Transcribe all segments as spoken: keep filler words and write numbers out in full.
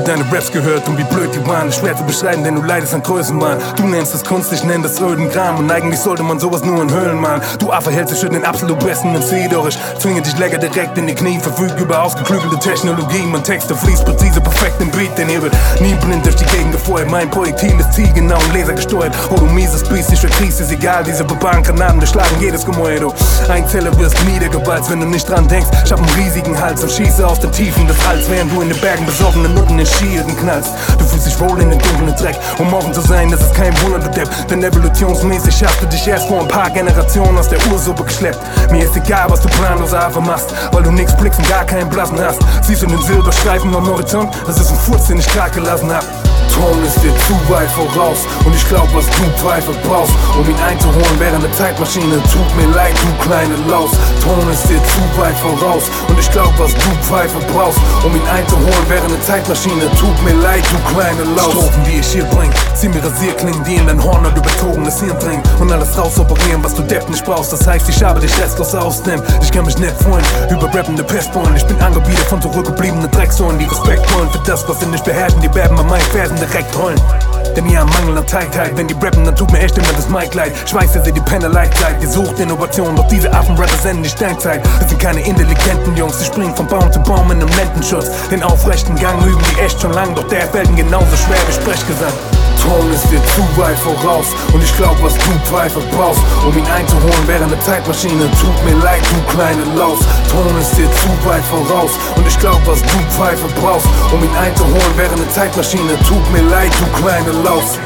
deine Raps gehört und wie blöd die waren. Schwer zu beschreiben, denn du leidest an Größenwahn. Du nennst es Kunst, ich nenn das öden Kram. Und eigentlich sollte man sowas nur in Höhlen machen. Du Affe hältst dich für den absolut besten M C, doch ich zwinge dich lecker direkt in die Knie. Verfügt über ausgeklügelte Technologie. Mein Texte fließt präzise, perfekt im Beat. Denn ihr wird nie blind durch die Gegend gefeuert. Mein Projektil ist zielgenau und lasergesteuert. Oh du mieses Biest, ich verkriegst es egal. Diese bebaren Granaten beschlagen jedes Gemäuer. Du Einzeller wirst niedergewalzt, wenn du nicht dran denkst. Ich hab einen riesigen Hals und schieße aus den Tiefen des Alls, während du in den Bergen besoffene Nutten in Schierden knallst. Du fühlst dich wohl in den dunklen Dreck, um offen zu sein, das ist kein Wunder, du Depp. Denn evolutionsmäßig hast du dich erst vor ein paar Generationen aus der Ursuppe geschleppt. Mir ist egal, was du planlos Affe machst, weil du nix blickst und gar keinen Blassen hast. Siehst du den Silberstreifen am Horizont? Das ist ein Furz, den ich klar gelassen hab. Ton ist dir zu weit voraus und ich glaub, was du Pfeife brauchst, um ihn einzuholen, wäre eine Zeitmaschine. Tut mir leid, du kleine Laus. Ton ist dir zu weit voraus und ich glaub, was du Pfeife brauchst, um ihn einzuholen, wäre eine Zeitmaschine. Tut mir leid, du kleine Laus. Strophen, die ich hier bring, zieh mir Rasierklingen, die in dein Horn und überzogenes Hirn dringen und alles rausoperieren, was du Depp nicht brauchst. Das heißt, ich habe dich restlos ausnehmen. Ich kann mich nicht freuen über rappende Pestbäume. Ich bin Angebieter von zurückgebliebenen Drecksäulen, die Respekt wollen für das, was sie nicht beherrschen. Die werden bei meinen Fersen direkt rollen. Denn ihr am Mangel an Teigheit, wenn die rappen, dann tut mir echt immer das Mic leid. Schweiße sie die Penner Leitzeit, ihr sucht Innovation, doch diese Affen representen die Steinzeit. Das sind keine intelligenten Jungs, die springen von Baum zu Baum in einem Lendenschutz. Den aufrechten Gang üben die echt schon lang, doch der fällt ihnen genauso schwer wie Sprechgesang. Ton ist dir zu weit voraus und ich glaub, was du Pfeife brauchst, um ihn einzuholen, wäre eine Zeitmaschine. Tut mir leid, du kleine Laus. Ton ist dir zu weit voraus und ich glaub, was du Pfeife brauchst, um ihn einzuholen, wäre eine Zeitmaschine. Tut mir leid, du kleine Laus.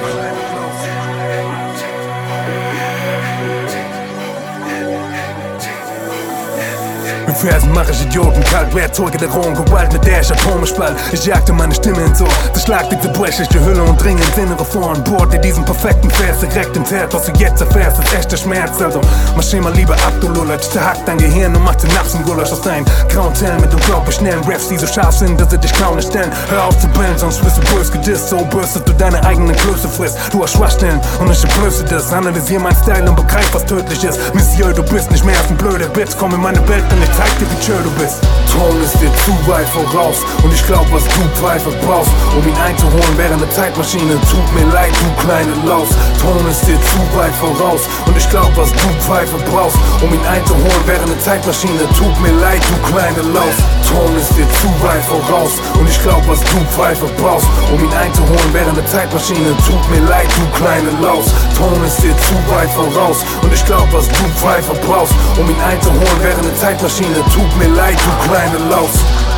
Mit Versen mach ich Idioten kalt, Werkzeuge der rohen Gewalt, mit der ich Atome spalt. Ich jagte meine Stimme ins Ohr, zerschlagte zerbrech ich die Hülle und dringe ins Innere vor. Und bohr dir diesen perfekten Vers direkt ins Herz. Was du jetzt erfährst, ist echter Schmerz. Also marsch mal lieber ab, du Luller. Ich zerhack dein Gehirn und mach Synapsengulasch aus deinen grauen Zellen mit unglaublich schnellen Raps, die so scharf sind, dass sie dich kaum nicht stellen. Hör auf zu bellen, sonst wirst du bös gedisst. So bös, dass du deine eigenen Klöße frisst. Du hast Schwachstellen und ich entblöße das. Analysier mein Style und begreif, was tödlich ist. Monsieur, du bist nicht mehr als ein blöder Bitch. Komm in meine Welt und ich zeig dir, wie schön du bist. Ton ist dir zu weit voraus und ich glaub, was du Pfeife brauchst, um ihn einzuholen, wäre eine Zeitmaschine. Tut mir leid, du kleine Laus. Ton ist dir zu weit voraus und ich glaub, was du Pfeife brauchst, um ihn einzuholen, wäre eine Zeitmaschine. Tut mir leid, du kleine Laus. Ton ist dir zu weit voraus und ich glaub, was du Pfeife brauchst, um ihn einzuholen, wäre eine Zeitmaschine. Tut mir leid, du kleine Laus. Ton ist dir zu weit voraus und ich glaub, was du Pfeife brauchst, um ihn einzuholen, wäre eine Zeitmaschine. Tut mir leid, du kleine Laus.